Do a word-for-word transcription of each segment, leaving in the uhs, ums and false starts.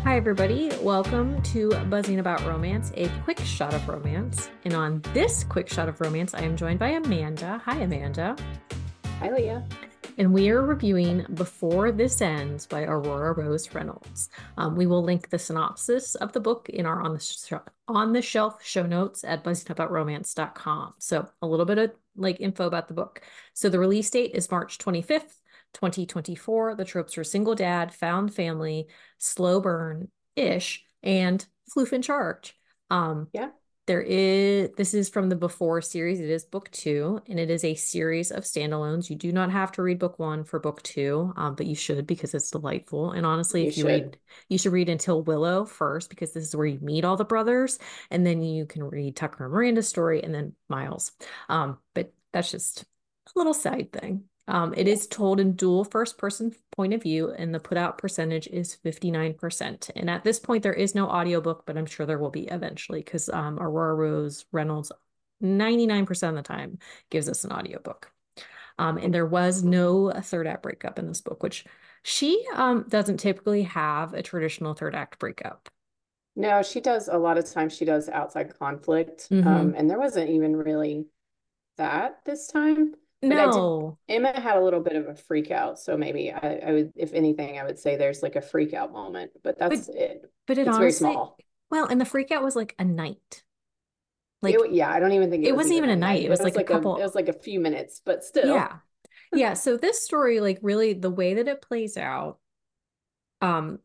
Hi, everybody. Welcome to Buzzing About Romance, a quick shot of romance. And on this quick shot of romance, I am joined by Amanda. Hi, Amanda. Hi, Leah. And we are reviewing Before This Ends by Aurora Rose Reynolds. Um, we will link the synopsis of the book in our on the sh on the shelf show notes at buzzing about romance dot com. So a little bit of like info about the book. So the release date is March twenty-fifth, twenty twenty-four. The tropes are single dad, found family, slow burn-ish, and floof in charge. Um, Yeah. there is, this is from the Before series. It is book two, and it is a series of standalones. You do not have to read book one for book two, um, but you should because it's delightful. And honestly, You if you should. read, you should read Until Willow first because this is where you meet all the brothers, and then you can read Tucker and Miranda's story and then Miles. Um, but that's just a little side thing. Um, it is Yes. told in dual first person point of view, and the put out percentage is fifty-nine percent. And at this point, there is no audiobook, but I'm sure there will be eventually because um, Aurora Rose Reynolds, ninety-nine percent of the time, gives us an audiobook. Um, and there was no third act breakup in this book, which she um, doesn't typically have a traditional third act breakup. No, she does a lot of times she does outside conflict. Um, Hmm. and there wasn't even really that this time. But I did No, Emma had a little bit of a freak out. So maybe I, I would, if anything, I would say there's like a freak out moment, but but that's it. but it It's very honestly, small. well, and the freak out was like a night. Like It, yeah, I don't even think it it was wasn't even even a a night. night. It It was was like a like a it couple. was like a few minutes, but still. Yeah. Yeah. So this story, like really the way that it plays out, um,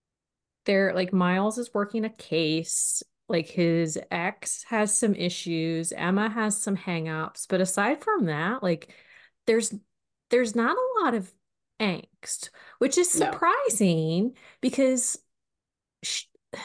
there like Miles is working a case, like his ex has some issues, Emma has some hangups, but aside from that, like there's there's not a lot of angst, which is No. surprising because sh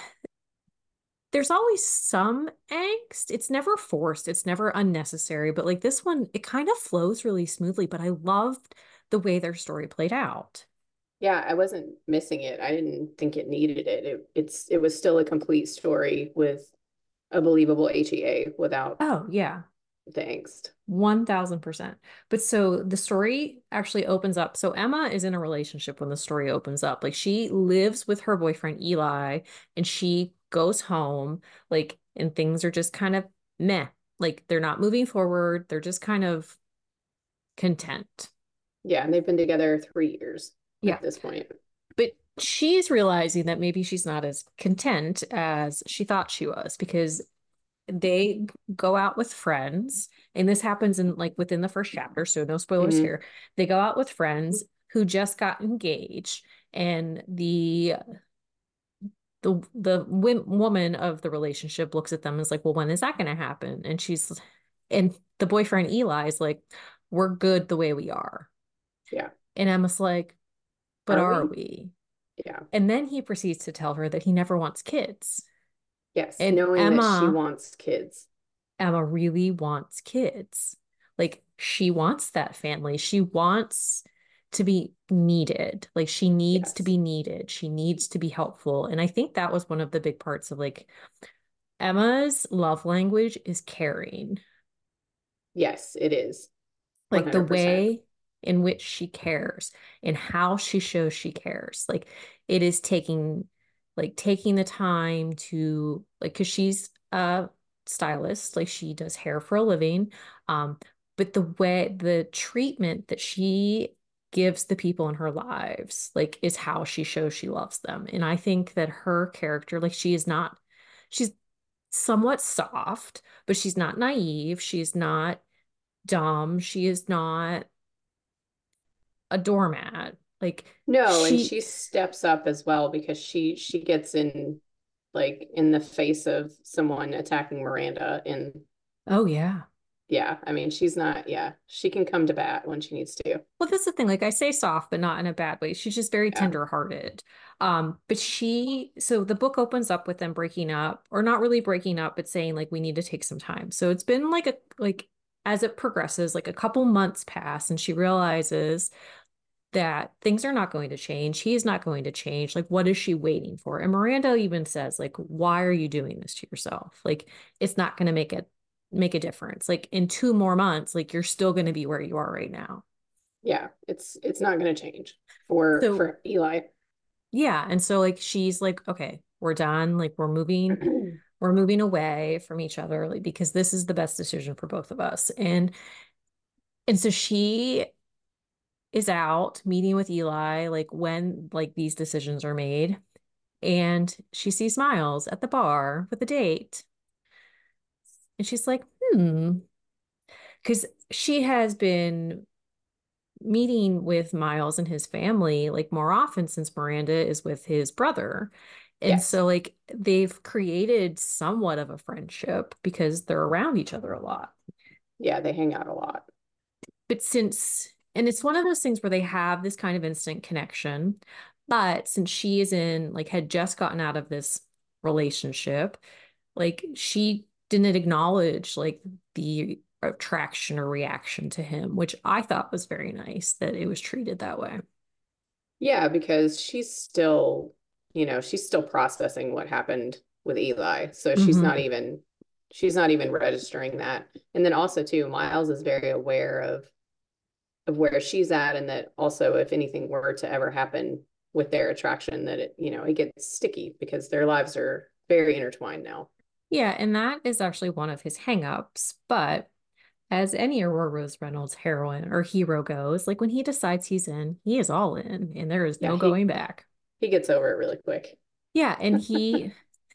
there's always some angst. It's never forced, it's never unnecessary, but like this one, it kind of flows really smoothly, but I loved the way their story played out. Yeah, I wasn't missing it. I didn't think it needed it. It it's it was still a complete story with a believable H E A without Oh, yeah. the angst. one thousand percent. But so the story actually opens up. So Emma is in a relationship when the story opens up. Like she lives with her boyfriend Eli and she goes home, like, and things are just kind of meh. Like they're not moving forward. They're just kind of content. Yeah, and they've been together three years Yeah. at this point. But she's realizing that maybe she's not as content as she thought she was because they go out with friends, and this happens in like within the first chapter, so no spoilers Hmm. here. They go out with friends who just got engaged, and the the the woman of the relationship looks at them and is like, well, when is that going to happen? And she's and the boyfriend Eli is like, we're good the way we are. Yeah. And Emma's like, but Are are we? we? Yeah. And then he proceeds to tell her that he never wants kids. Yes, And knowing that she Emma wants kids. Emma really wants kids. Like she wants that family. She wants to be needed. Like she needs to Yes. be needed. She needs to be helpful. And I think that was one of the big parts of like Emma's love language is caring. Yes, it is. Like the one hundred percent. way in which she cares and how she shows she cares. Like it is taking like taking the time to like because she's a stylist, like she does hair for a living. Um, but the way the treatment that she gives the people in her lives, like, is how she shows she loves them. And I think that her character, like she is not, she's somewhat soft, but she's not naive. She's not dumb. She is not a doormat. Like No, and she, she steps up as well because she she gets in like in the face of someone attacking Miranda and oh yeah. yeah, I mean, she's not, yeah, she can come to bat when she needs to. Well, that's the thing. Like I say soft, but not in a bad way. She's just very Yeah. tender-hearted. Um, but she, so the book opens up with them breaking up, or not really breaking up, but saying like we need to take some time. So it's been like a like as it progresses, like a couple months pass, and she realizes that things are not going to change. He is not going to change. Like, what is she waiting for? And Miranda even says, like, why are you doing this to yourself? Like, it's not going to make it make a difference. Like in two more months, like you're still going to be where you are right now. Yeah, it's it's not going to change for So for Eli. Yeah. And so like she's like, okay, we're done. Like we're moving, we're moving away from each other, like because this is the best decision for both of us. And and so she is out meeting with Eli, like when like these decisions are made. And she sees Miles at the bar with a date. And she's like, hmm, because she has been meeting with Miles and his family like more often since Miranda is with his brother. And Yes. so like they've created somewhat of a friendship because they're around each other a lot. Yeah, they hang out a lot. But since and it's one of those things where they have this kind of instant connection, but since she is in like had just gotten out of this relationship, like she didn't acknowledge like the attraction or reaction to him, which I thought was very nice that it was treated that way. Yeah, because she's still, you know, she's still processing what happened with Eli. So she's not Hmm. even she's not even registering that. And then also too, Miles is very aware of of where she's at and that also if anything were to ever happen with their attraction that it, you know, it gets sticky because their lives are very intertwined now. Yeah, and that is actually one of his hangups. But as any Aurora Rose Reynolds heroine or hero goes, like when he decides he's in, he is all in, and there is Yeah, no going he back. he gets over it really quick. Yeah, and he,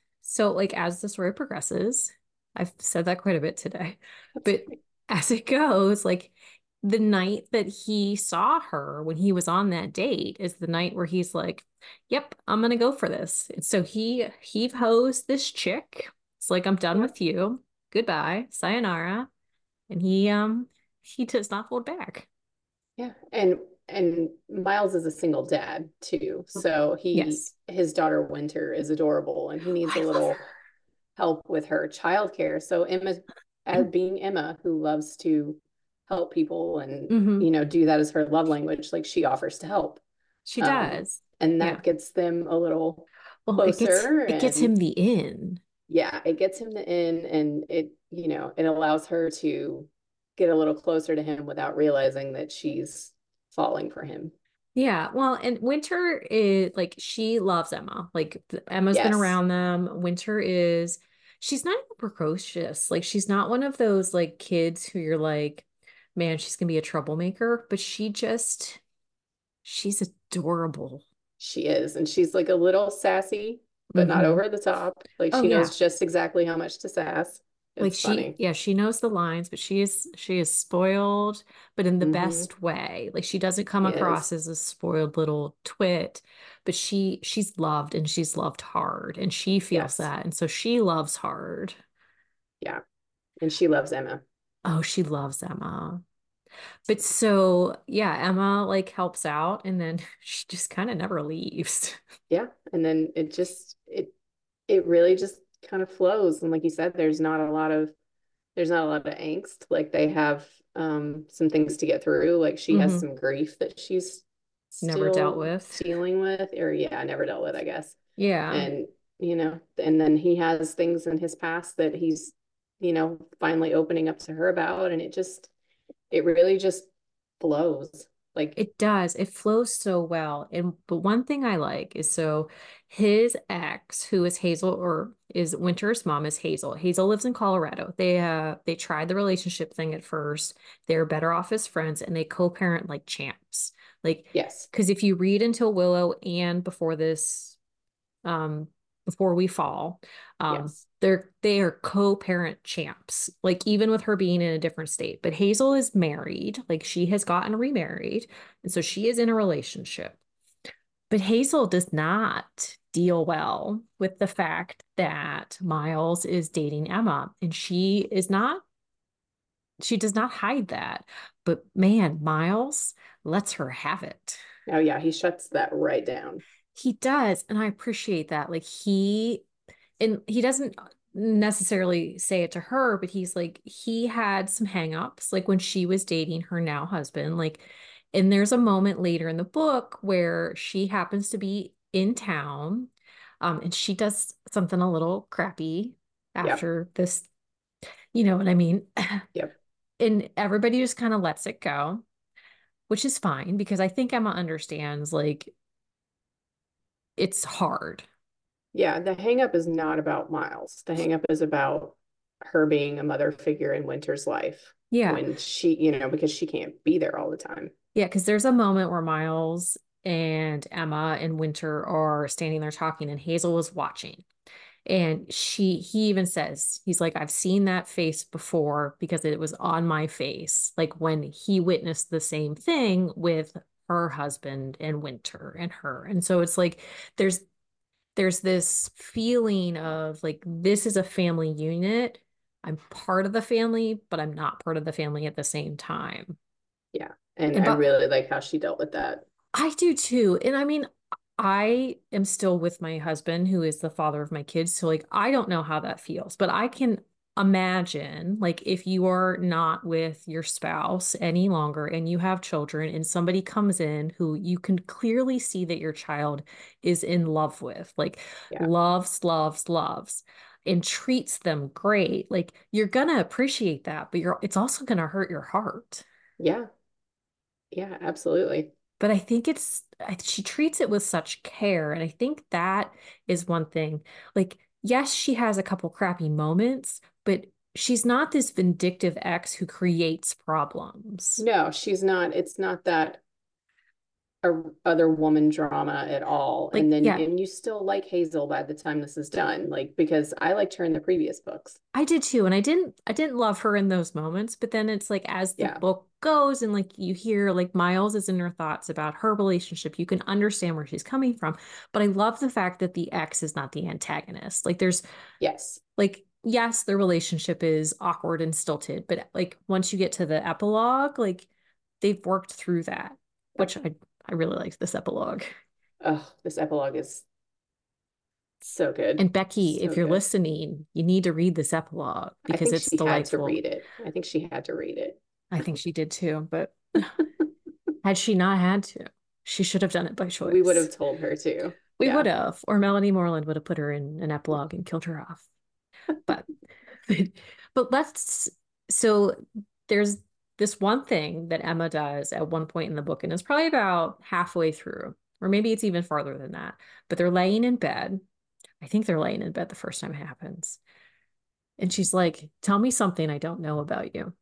so like as the story progresses, I've said that quite a bit today, That's but as it goes, like the night that he saw her when he was on that date is the night where he's like, "Yep, I'm gonna go for this." And so he he hoes this chick. It's like, "I'm done yeah. with you. Goodbye, sayonara." And he um he does not hold back. Yeah. And and Miles is a single dad too. So he Yes. his daughter Winter is adorable and he needs I a love little help with her childcare. So Emma, her. as being Emma, who loves to help people and Hmm. you know do that as her love language, like she offers to help, She um, does. and Yeah. that gets them a little Well, it gets closer. it gets him And the in. yeah, it gets him the in, and it you know it allows her to get a little closer to him without realizing that she's falling for him. Yeah, well, and Winter is like she loves Emma. Like th- Emma's been Yes, around them. Winter is she's not even precocious. Like she's not one of those like kids who you're like, man, she's gonna be a troublemaker, but she just she's adorable. she is, and she's like a little sassy, but not Hmm. over the top. Like Oh she yeah. knows just exactly how much to sass. Like It's she, funny. yeah, she knows the lines, but she is she is spoiled, but in the Hmm. best way. Like she doesn't come She across is. as a spoiled little twit, but she she's loved and she's loved hard and she feels Yes. that. And so she loves hard. Yeah. And she loves Emma. Oh, she loves Emma. But so yeah, Emma like helps out and then she just kind of never leaves. Yeah. And then it just it it really just kind of flows. And like you said, there's not a lot of there's not a lot of angst. Like they have um some things to get through. Like she has Hmm. some grief that she's Never dealt still with. dealing with, or yeah, never dealt with, I guess. Yeah. And you know, and then he has things in his past that he's, you know, finally opening up to her about, and it just it really just flows. Like, It does. It flows so well. And but one thing I like is so his ex, who is Hazel or is Winter's mom is Hazel. Hazel lives in Colorado. They uh they tried the relationship thing at first. They're better off as friends and they co-parent like champs. Like, yes, because if you read Until Willow and before this um before we fall um yes, they're they are co-parent champs like even with her being in a different state but Hazel is married like she has gotten remarried and so she is in a relationship but Hazel does not deal well with the fact that Miles is dating Emma and she is not she does not hide that but man Miles lets her have it. oh yeah, he shuts that right down. He does and I appreciate that like he and he doesn't necessarily say it to her, but he's like, he had some hangups, like when she was dating her now husband. Like, and there's a moment later in the book where she happens to be in town, um, and she does something a little crappy Yep, after this, you know what I mean? yep, And everybody just kind of lets it go, which is fine because I think Emma understands, like, it's hard. Yeah, the hang up is not about Miles. The hang up is about her being a mother figure in Winter's life Yeah. when she, you know, because she can't be there all the time. Yeah, because there's a moment where Miles and Emma and Winter are standing there talking, and Hazel is watching. And she, he even says, he's like, I've seen that face before because it was on my face. Like when he witnessed the same thing with her husband and Winter and her. And so it's like there's there's this feeling of like this is a family unit. I'm part of the family, but I'm not part of the family at the same time. Yeah. And And I but really like how she dealt with that. I do too. And I mean, I am still with my husband, who is the father of my kids. So, like, I don't know how that feels, but I can imagine, like, if you are not with your spouse any longer and you have children, and somebody comes in who you can clearly see that your child is in love with, like, Yeah. loves, loves, loves. And treats them great. Like you're gonna appreciate that, but you're it's also gonna hurt your heart. Yeah. Yeah, absolutely. But I think it's I, she treats it with such care, and I think that is one thing. Like, yes, she has a couple crappy moments, but she's not this vindictive ex who creates problems. No, she's not. It's not that a other woman drama at all. And Like, then yeah, and you still like Hazel by the time this is done, like because I liked her in the previous books. I did too, and I didn't I didn't love her in those moments, but then it's like as the Yeah. book goes and like you hear like Miles is in her thoughts about her relationship, you can understand where she's coming from. But I love the fact that the ex is not the antagonist. Like there's Yes. like yes, their relationship is awkward and stilted, but like once you get to the epilogue, like they've worked through that, Yep. which I I really liked this epilogue. Oh, this epilogue is so good. And Becky, if So you're good. listening, you need to read this epilogue I because think it's she had to delightful. read it. I think she had to read it. I think she did too, but had she not had to, she should have done it by We would choice. have told her to. We would Yeah. have, or Melanie Moreland would have put her in an epilogue and killed her off. But but let's so there's this one thing that Emma does at one point in the book, and it's probably about halfway through, or maybe it's even farther than that. But they're laying in bed. I think they're laying in bed the first time it happens. And she's like, tell me something I don't know about you.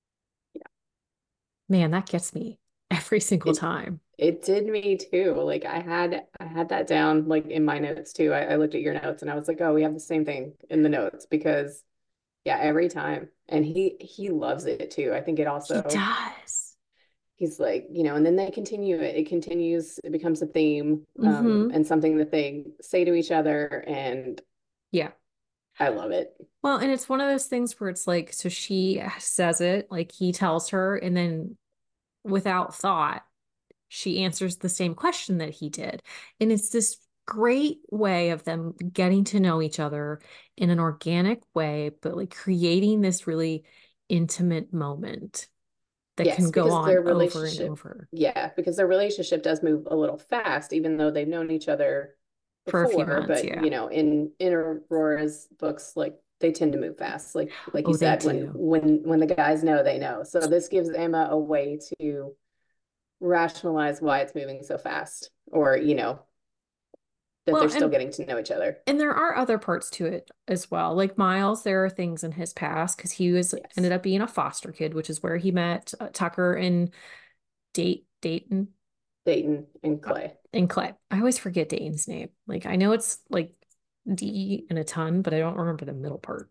Man, that gets me every single It time. it did me too. Like I had I had that down like in my notes too. I, I looked at your notes and I was like, oh, we have the same thing in the notes because yeah, every time. And he he loves it too. I think it He also does. he's like, you know, and then they continue it. It continues, it becomes a theme, um, Hmm. and something that they say to each other, and Yeah. I love it. Well, and it's one of those things where it's like, so she says it, like he tells her, and then without thought, she answers the same question that he did. And it's this great way of them getting to know each other in an organic way, but like creating this really intimate moment that can Yes, go because on their over and relationship, over yeah, because their relationship does move a little fast, even though they've known each other for a few before. months. But Yeah. you know, in in Aurora's books, like they tend to move fast. Like like you Oh, they said, when do. when when the guys know, they know. So this gives Emma a way to rationalize why it's moving so fast, or you know, that Well, they're still and getting to know each other. and there are other parts to it as well. Like Miles, there are things in his past because he was ended Yes, up being a foster kid, which is where he met uh, Tucker and Date Dayton Dayton and uh, Clay. and Clay. I always forget Dayton's name. Like I know it's like D and a ton, but I don't remember the middle part.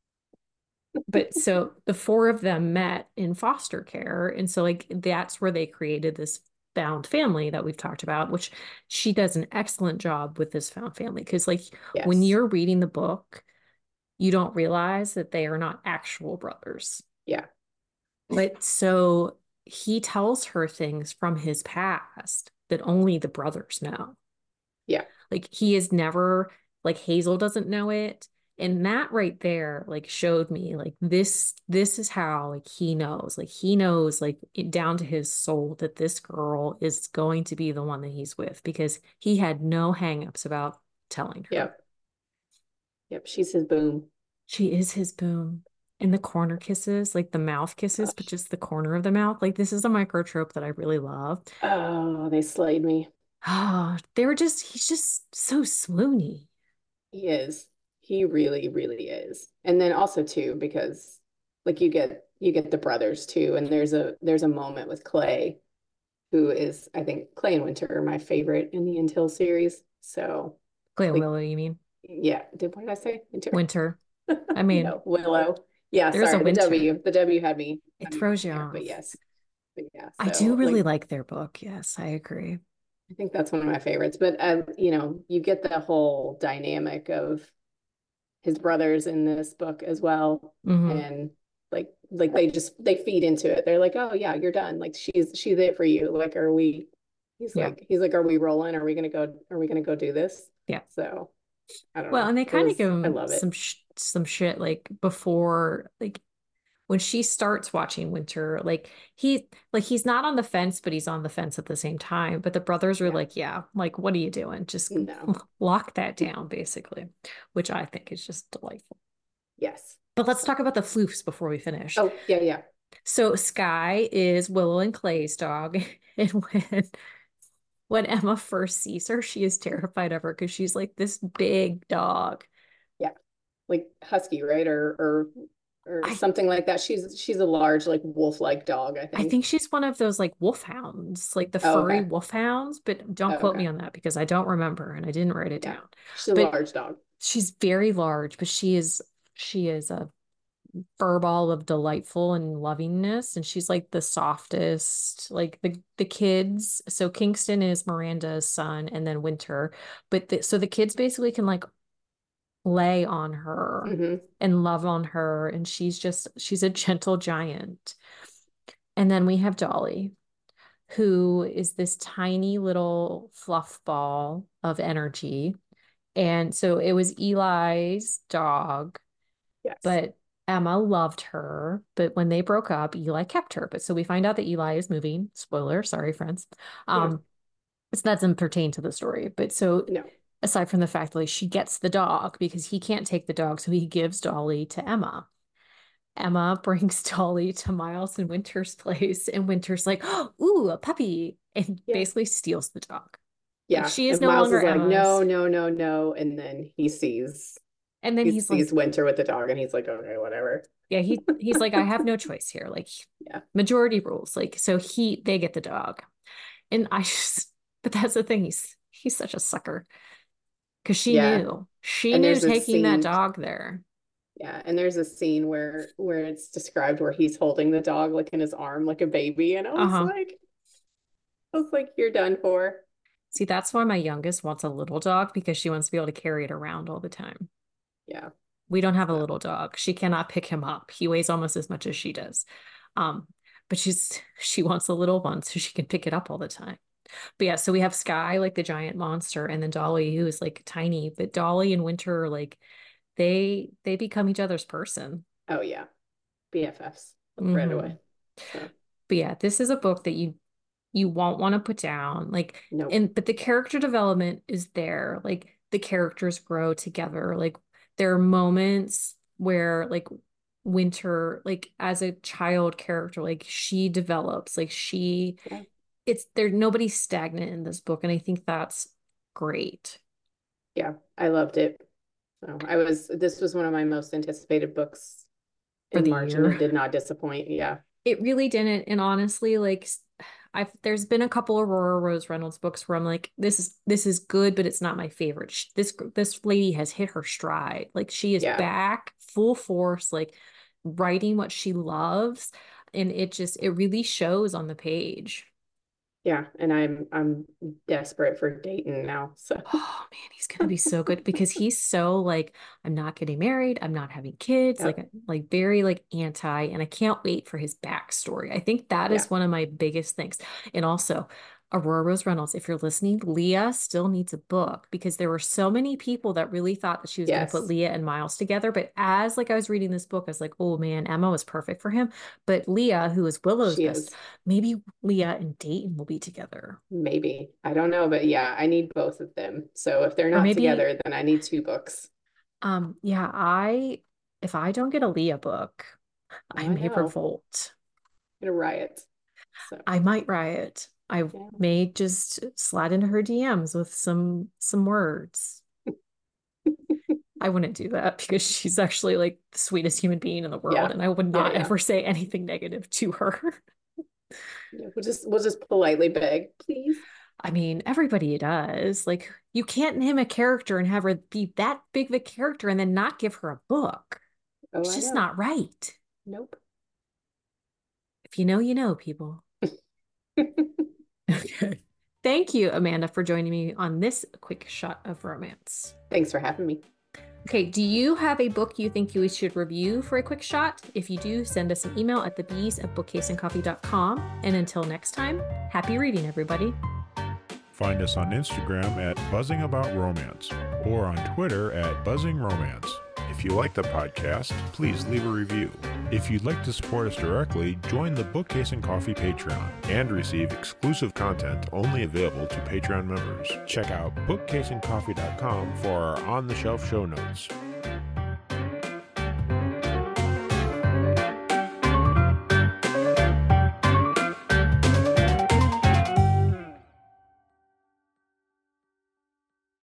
But so the four of them met in foster care, and so like that's where they created this found family that we've talked about, which she does an excellent job with this found family because like when Yes, you're reading the book you don't realize that they are not actual brothers. yeah, But so he tells her things from his past that only the brothers know. yeah, Like he is never, like Hazel doesn't know it. And that right there, like showed me like this, this is how like he knows, like he knows like it down to his soul that this girl is going to be the one that he's with because he had no hangups about telling her. yep, yep. She's his boom. She is his boom. And the corner kisses, like the mouth kisses, but Gosh. just the corner of the mouth. Like this is a micro trope that I really love. Oh, they slayed me. Oh, they were just, he's just so swoony. He is. He really, really is. And then also too, because like you get you get the brothers too, and there's a there's a moment with Clay, who is, I think Clay and Winter are my favorite in the Until series. So Glenn like, Willow, you mean? yeah, did what did I say? Winter? Winter. I mean, No, Willow. Yeah, there's a sorry, the winter. W. The W had me It had me throws wrong you there. But off. yes. But yeah, I do so really like like their book. Yes, I agree. I think that's one of my favorites. But uh, you know, you get the whole dynamic of his brothers in this book as well. Hmm. And like like they just they feed into it. They're like, oh yeah, you're done. Like she's she's it for you. Like, are we he's Yeah. like he's like, are we rolling? Are we gonna go are we gonna go do this? Yeah. So I don't Well, know. and they It kind of was give I him love some it. sh some shit like before, like when she starts watching Winter, like he like he's not on the fence, but he's on the fence at the same time. But the brothers are Yeah. like, yeah, like what are you doing? Just No. lock that down, basically, which I think is just delightful. Yes. But let's So talk about the floofs before we finish. oh yeah, yeah. So Sky is Willow and Clay's dog, and when when Emma first sees her, she is terrified of her because she's like this big dog. Yeah. Like husky, right? Or or or I something like that. She's she's a large, like wolf-like dog, I I think. think she's one of those like wolfhounds, like the Oh, furry okay. wolfhounds, but don't Oh, quote okay. me on that because I don't remember and I didn't write it Yeah. down. She's a But large dog. she's very large, but she is she is a fur ball of delightful and lovingness, and she's like the softest. Like the the kids, so Kingston is Miranda's son, and then Winter, but the, so the kids basically can like lay on her Hmm. and love on her, and she's just she's a gentle giant. And then we have Dolly, who is this tiny little fluff ball of energy. And so it was Eli's dog, Yes. but Emma loved her. But when they broke up, Eli kept her. But so we find out that Eli is moving. Spoiler, sorry, friends. Yeah. Um, so that doesn't pertain to the story. But so No. aside from the fact that like she gets the dog because he can't take the dog, so he gives Dolly to Emma. Emma brings Dolly to Miles and Winter's place, and Winter's like, oh, ooh, a puppy, and Yeah. basically steals the dog. Like Yeah. she is And no Miles longer is like, Emma's. no, no, no, no. And then he sees And then he he's like, sees Winter with the dog and he's like, okay, whatever. yeah, he he's like, I have no choice here. Like Yeah. majority rules. Like so he they get the dog. And I just but that's the thing, he's he's such a sucker. Because she Yeah. knew. She And knew there's a taking that scene, dog there. yeah, and there's a scene where where it's described where he's holding the dog like in his arm like a baby. And I was Uh-huh. like, I was like, you're done for. See, that's why my youngest wants a little dog because she wants to be able to carry it around all the time. Yeah. We don't have a No. little dog. She cannot pick him up. He weighs almost as much as she does. Um, but she's she wants a little one so she can pick it up all the time. But yeah, so we have Sky, like the giant monster, and then Dolly, who is like tiny. But Dolly and Winter are like they they become each other's person. Oh yeah. B F Fs like right Hmm. away. So But yeah, this is a book that you you won't want to put down. Like, nope. and but the character development is there. Like the characters grow together. Like there are moments where like Winter, like as a child character, like she develops, like she Yeah. it's there nobody's stagnant in this book, and I think that's great Yeah. I loved it. So I was this was one of my most anticipated books for in the March and it year. did not disappoint. Yeah. It really didn't. And honestly, like I've there's been a couple Aurora Rose Reynolds books where I'm like, this is this is good, but it's not my favorite. Sh- This this lady has hit her stride. Like she is Yeah. back full force, like writing what she loves. And it just it really shows on the page. Yeah. And I'm I'm desperate for Dayton now. So Oh man, he's gonna be so good because he's so like, I'm not getting married, I'm not having kids, like yep. like very like anti, and I can't wait for his backstory. I think that Yeah. is one of my biggest things. And also, Aurora Rose Reynolds, if you're listening, Leah still needs a book because there were so many people that really thought that she was gonna put Yes. Leah and Miles together. But as like I was reading this book, I was like, oh man, Emma was perfect for him. But Leah, who is Willow's She best, is. maybe Leah and Dayton will be together. Maybe. I don't know, but yeah, I need both of them. So if they're Or not maybe together, then I need two books. Um, yeah, I if I don't get a Leah book, Oh, I I may know. revolt. I'm gonna riot. So I might riot. I Yeah. may just slide into her D Ms with some some words. I wouldn't do that because she's actually like the sweetest human being in the world, Yeah. and I would Yeah. not Yeah. ever say anything negative to her. Yeah. We'll just we'll just politely beg, please. I mean, everybody does. Like, you can't name a character and have her be that big of a character and then not give her a book. Oh, It's I just know. not right. Nope. If you know, you know, people. Okay. Thank you, Amanda, for joining me on this quick shot of romance. Thanks for having me. Okay, do you have a book you think we should review for a quick shot? If you do, send us an email at the bees at bookcase and coffee dot com. And until next time, happy reading, everybody. Find us on Instagram at Buzzing About Romance or on Twitter at Buzzing Romance. If you like the podcast, please leave a review. If you'd like to support us directly, join the Bookcase and Coffee Patreon and receive exclusive content only available to Patreon members. Check out bookcase and coffee dot com for our on-the-shelf show notes.